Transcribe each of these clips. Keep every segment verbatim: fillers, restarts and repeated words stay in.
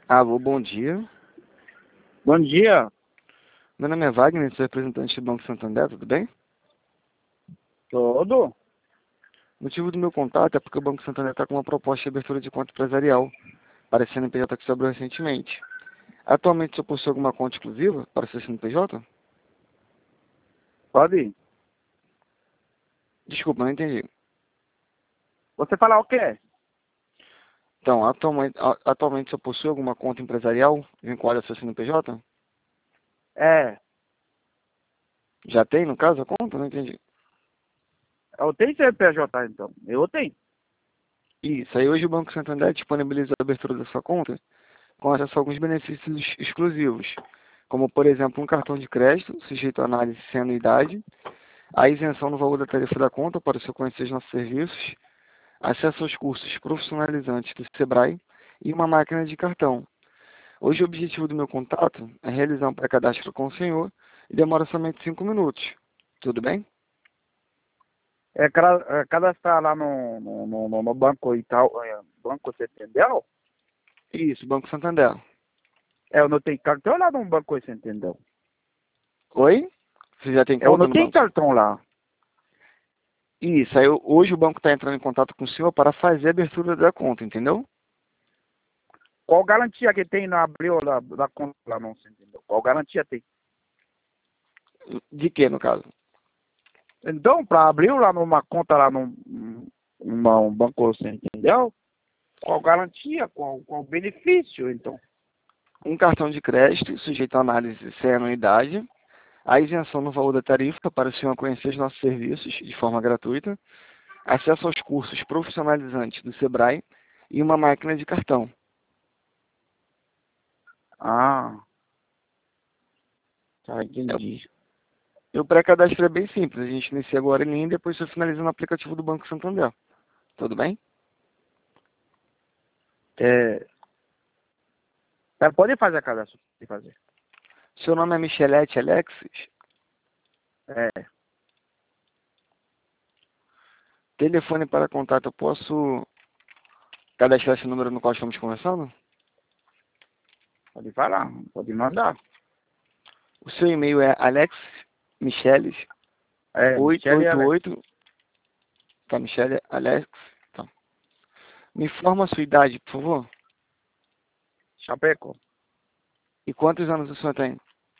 Alô, bom dia. Bom dia. Meu nome é Wagner, sou representante do Banco Santander, tudo bem? Todo? O motivo do meu contato é porque o Banco Santander está com uma proposta de abertura de conta empresarial para a C N P J que se abriu recentemente. Atualmente, o senhor possui alguma conta exclusiva para o seu C N P J? Pode ir. Desculpa, não entendi. Você falar o quê? Então, atualmente, a- atualmente o senhor possui alguma conta empresarial vinculada ao seu C N P J? É, Já tem, no caso, a conta? Não entendi. eu tenho C P J então. Eu tenho. Isso, aí hoje o Banco Santander disponibiliza a abertura da sua conta com acesso a alguns benefícios exclusivos, como, por exemplo, um cartão de crédito sujeito à análise sem anuidade, a isenção no valor da tarifa da conta para o senhor conhecer os nossos serviços, acesso aos cursos profissionalizantes do Sebrae e uma máquina de cartão. Hoje o objetivo do meu contato é realizar um pré-cadastro com o senhor e demora somente cinco minutos. Tudo bem? É, cra- é cadastrar lá no, no, no, no- no banco e tal. É, banco, você entendeu? Isso, Banco Santander. É, eu não tenho cartão lá no banco, você entendeu? Oi? Você já tem Eu conta não no tenho Banco Santander? cartão lá. Isso, aí hoje o banco está entrando em contato com o senhor para fazer a abertura da conta, entendeu? Qual garantia que tem na abril da, da conta lá, não, você entendeu? Qual garantia tem? De que, no caso? Então, para abrir lá numa conta lá num numa, um banco, você entendeu? Qual garantia? Qual, qual benefício, então? Um cartão de crédito sujeito à análise sem anuidade, a isenção no valor da tarifa para o senhor conhecer os nossos serviços de forma gratuita, acesso aos cursos profissionalizantes do Sebrae e uma máquina de cartão. Ah, tá, É, entendi. E o pré-cadastro é bem simples, a gente inicia agora em linha e depois você finaliza no aplicativo do Banco Santander. Tudo bem? É, é, pode fazer a cadastro, pode fazer. Seu nome é Michelete Alexis? É, Telefone para contato, eu posso cadastrar esse número no qual estamos conversando? pode falar, pode mandar. O seu e-mail é alexmicheles É, Michele oitocentos e oitenta e Alex, oito. Tá, Michele Alex. Tá. Me informa a sua idade, por favor. Chapeco. E quantos anos o senhor tem?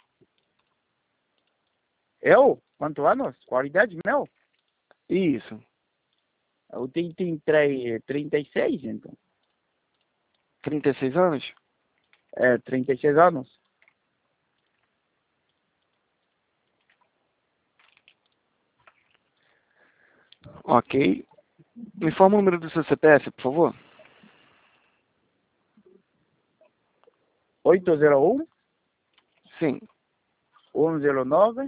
Eu? Quantos anos? Qualidade meu? Isso. Eu tenho, tenho tre- trinta e seis, então. trinta e seis anos? É, trinta e seis anos. Ok. Me informa o número do seu C P F, por favor. oito zero um, Sim. um zero nove,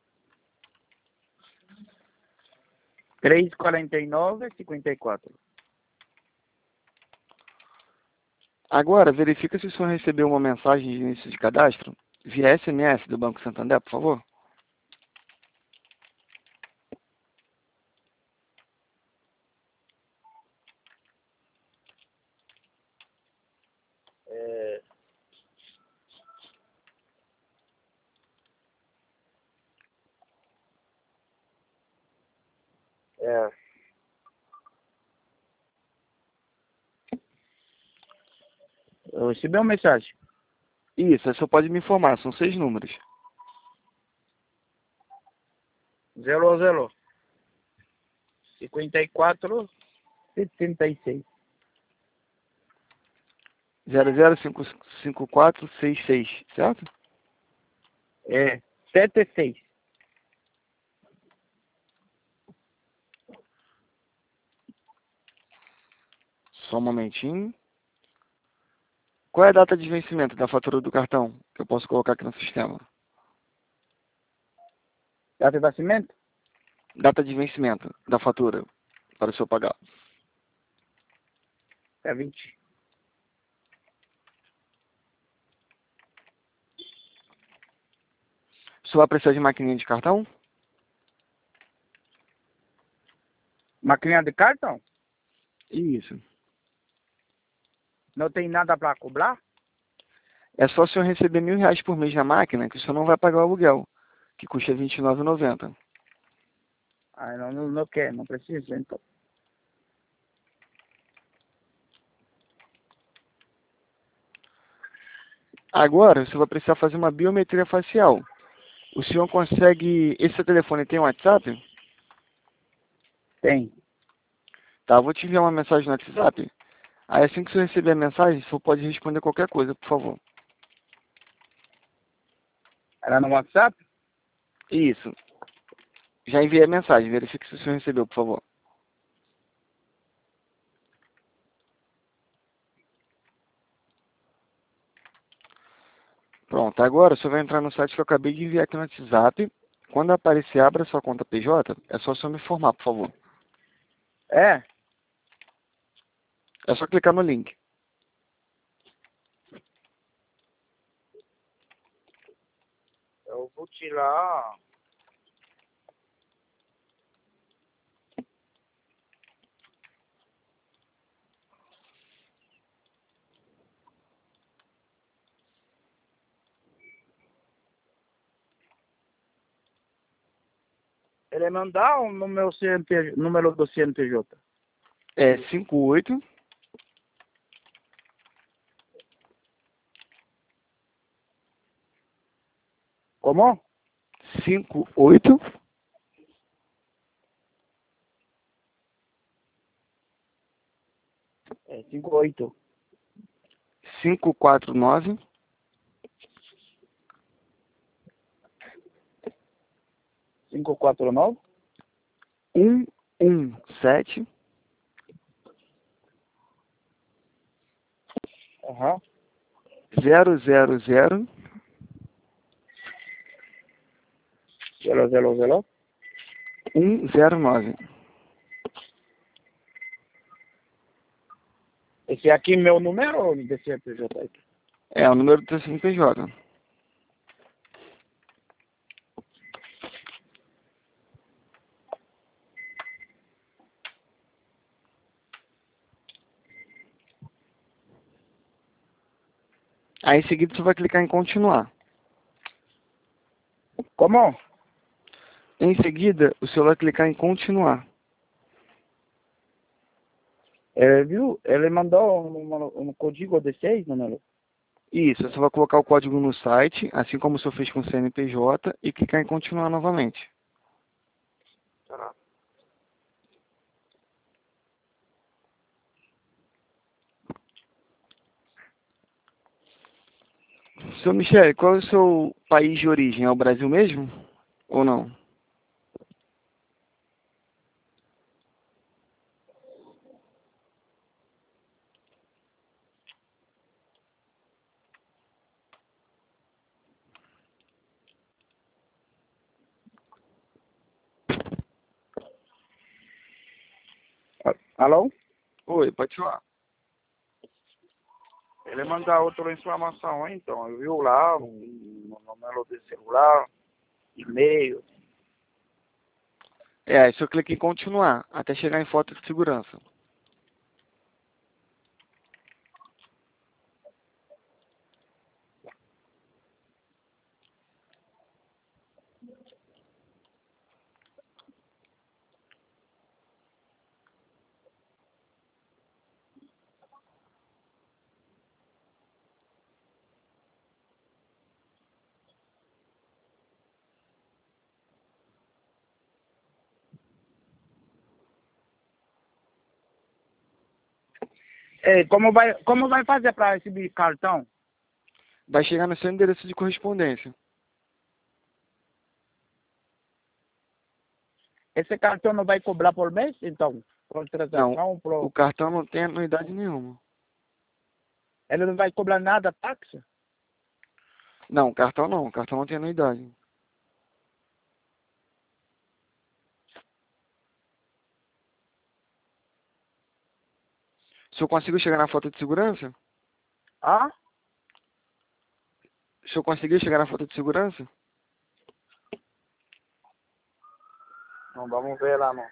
três quatro nove, cinco quatro. Agora, verifica se o senhor recebeu uma mensagem de início de cadastro via S M S do Banco Santander, por favor. É, é, eu recebi uma mensagem. Isso, aí o senhor pode me informar, são seis números. zero zero, cinco quatro, setenta e seis. zero zero cinco cinco quatro seis seis, certo? É, setenta e seis. Só um momentinho. Qual é a data de vencimento da fatura do cartão que eu posso colocar aqui no sistema? Data de nascimento? Data de vencimento da fatura para o senhor pagar. É vinte. O senhor vai precisar de maquininha de cartão? Maquininha de cartão? Isso. Não tem nada para cobrar? É só se eu receber mil reais por mês na máquina que o senhor não vai pagar o aluguel, que custa vinte e nove reais e noventa centavos. Ah, não, não, não quer, não precisa, então. Agora, você vai precisar fazer uma biometria facial. O senhor consegue... Esse seu telefone tem WhatsApp? Tem. Tá, vou te enviar uma mensagem no WhatsApp. Aí assim que você receber a mensagem, o senhor pode responder qualquer coisa, por favor. Era no WhatsApp? Isso. Já enviei a mensagem, verifique se o senhor recebeu, por favor. Pronto, agora o senhor vai entrar no site que eu acabei de enviar aqui no WhatsApp. Quando aparecer, abra sua conta P J, é só o senhor me informar, por favor. É. É só clicar no link. Eu vou tirar. Ele mandar o meu C N P J, número do C N P J. É cinco oito Como? cinco oito É cinco oito. cinco quatro nove cinco quatro nove. um um sete Aham. zero zero zero Zero, zero, zero. um zero nove. Esse aqui é meu número ou do C N P J aqui? É o número do seu C N P J. Aí em seguida você vai clicar em continuar. Como? Em seguida, o senhor vai clicar em continuar. Ele viu? Ele mandou um, número- um código de seis número. Isso, você vai colocar o código no site, assim como o senhor fez com o C N P J, e clicar em continuar novamente. Será? Senhor Michele, qual é o seu país de origem? É o Brasil mesmo? Ou não? Ah, alô? Oi, pode falar. Ele manda outra informação, então. Eu viu lá, um número de celular, e-mail. É, aí o senhor clica em continuar, até chegar em foto de segurança. Ei, como vai, como vai fazer para receber cartão? Vai chegar no seu endereço de correspondência. Esse cartão não vai cobrar por mês, então? Por Não, transação, o por... cartão não tem anuidade nenhuma. ele não vai cobrar nada, táxi? Não, o cartão não, o cartão não tem anuidade. O senhor conseguiu chegar na foto de segurança? Ah? O senhor conseguiu chegar na foto de segurança? Não, vamos ver lá, não.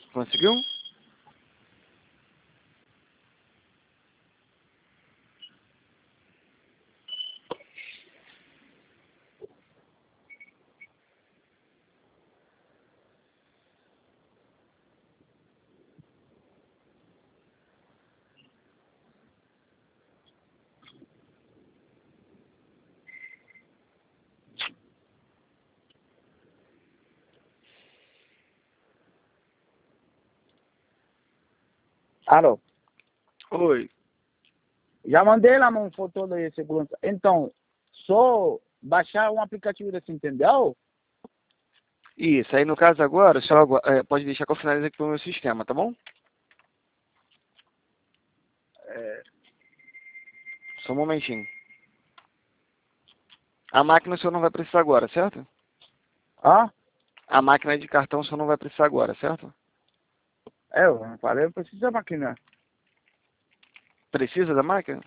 Conseguiu? Alô? Oi. Já mandei lá uma foto de segurança. Então, só baixar um aplicativo desse, entendeu? Isso, aí no caso agora, só agua- é, pode deixar que eu finalize aqui pelo meu sistema, tá bom? É, Só um momentinho. A máquina o senhor não vai precisar agora, certo? ah? A máquina de cartão o senhor não vai precisar agora, certo? É, eu falei, eu preciso da máquina. Precisa da máquina?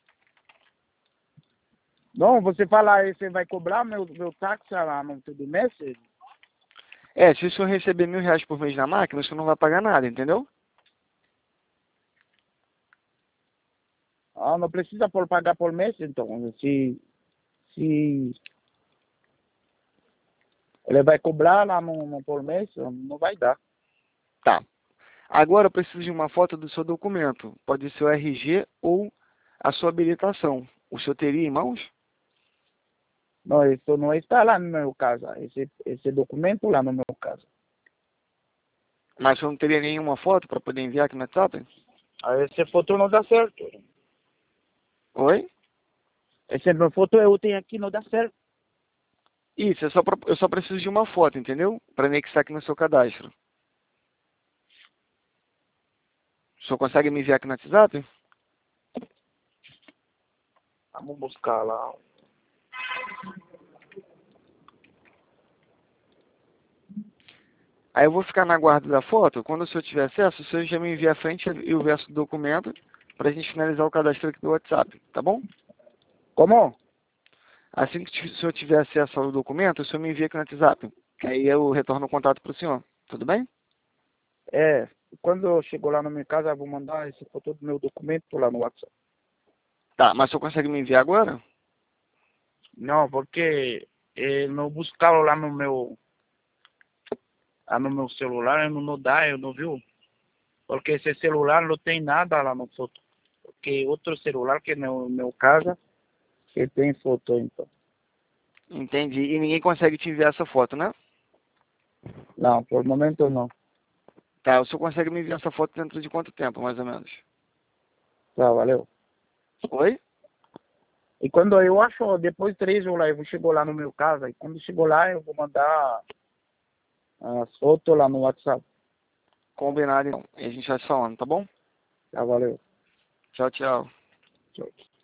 Não, você fala aí, você vai cobrar meu, meu táxi lá no todo mês? É, se o senhor receber mil reais por mês na máquina, o senhor não vai pagar nada, entendeu? Ah, não precisa por pagar por mês, então. Se, se ele vai cobrar lá no, no por mês, não vai dar. Tá. Agora eu preciso de uma foto do seu documento. Pode ser o R G ou a sua habilitação. O senhor teria em mãos? Não, isso não está lá no meu casa. Esse, esse documento lá no meu casa. Mas o senhor não teria nenhuma foto para poder enviar aqui no WhatsApp? Aí essa foto não dá certo. Oi? Essa foto eu tenho aqui não dá certo. Isso, eu só, pro- eu só preciso de uma foto, entendeu? Para anexar aqui no seu cadastro. O senhor consegue me enviar aqui no WhatsApp? Vamos buscar lá. Aí eu vou ficar na guarda da foto. Quando o senhor tiver acesso, o senhor já me envia a frente e o verso do documento para a gente finalizar o cadastro aqui do WhatsApp, tá bom? Como? Assim que o senhor tiver acesso ao documento, o senhor me envia aqui no WhatsApp. Que aí eu retorno o contato para o senhor. Tudo bem? É, quando eu chego lá na minha casa, eu vou mandar essa foto do meu documento lá no WhatsApp. Tá, mas o senhor consegue me enviar agora? Não, porque eh, não buscaram lá no meu, lá no meu celular, eu não, não dá, eu não viu. Porque esse celular não tem nada lá no foto. Porque outro celular que no meu casa, que tem foto, então. Entendi. E ninguém consegue te enviar essa foto, né? Não, por momento não. Tá, o senhor consegue me enviar essa foto dentro de quanto tempo, mais ou menos? Tá, valeu. Oi? E quando eu acho, depois de três horas, eu chego lá no meu casa, e quando chegou lá, eu vou mandar as fotos lá no WhatsApp. Combinado, então. E a gente vai se falando, tá bom? Tá, valeu. Tchau, tchau. Tchau.